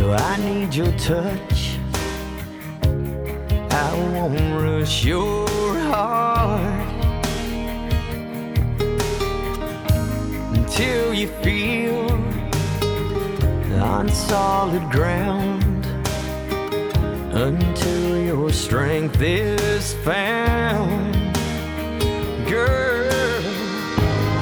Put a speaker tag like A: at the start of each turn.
A: I need your touch. I won't rush your heart until you feel on solid ground, until your strength is found. Girl,